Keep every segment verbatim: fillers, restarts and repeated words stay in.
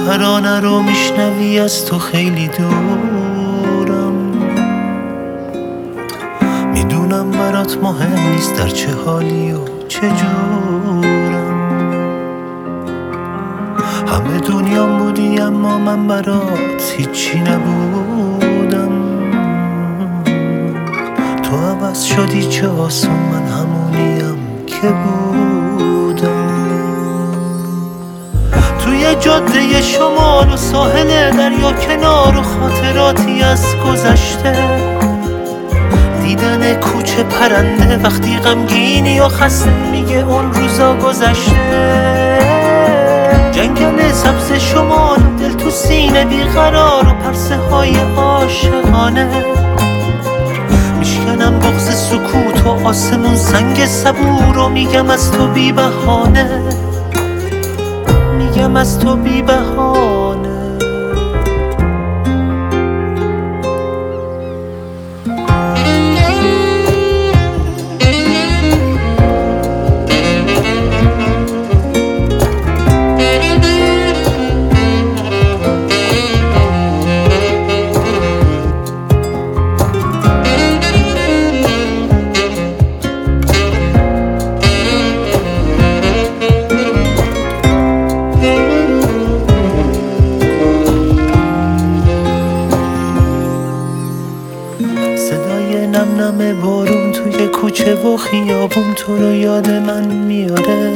ترانه رو میشنوی از تو خیلی دورم، میدونم برات مهم نیست در چه حالی و چه جورم. همه دنیام بودی اما من برات هیچی نبودم. تو عوض شدی چه آسون، من همونیم که بودم. توی جاده شمال و ساحل دریا کنار و خاطراتی از گذشته، دیدن کوچه پرنده وقتی غمگینی و خسته میگه اون روزا گذشته. جنگل سبز شمال، دل تو سینه بیقرار و پرسه های عاشقانه. میشکنم بغض سکوت و آسمون سنگ صبور و میگم از تو بی بهانه، میگم از تو بی بهانه. صدای نم نم بارون توی کوچه و خیابون تو رو یاد من میاره.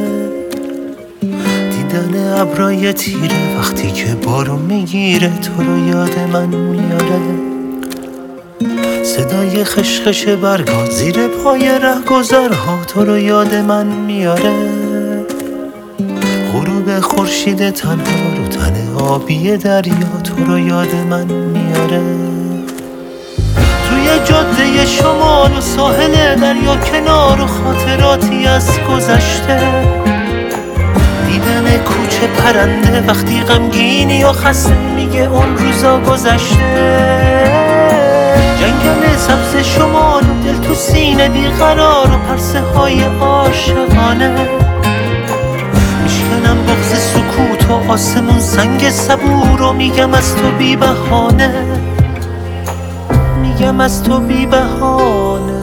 دیدن ابرای تیره وقتی که بارون میگیره تو رو یاد من میاره. صدای خشخش برگا زیر پای رهگذرها تو رو یاد من میاره. غروب خورشید تنها رو تن آبی دریا تو رو یاد من میاره. توی جاده شمال و ساحل دریا کنار و خاطراتی از گذشته، دیدن کوچه پرنده وقتی غمگینی و خسته میگه اون روزا گذشته. جنگل سبز شمال، دل تو سینه بیقرار و پرسه های عاشقانه. میشکنم بغض سکوت و آسمون سنگ صبور و میگم از تو بی بهانه، میگم از تو بی بهانه.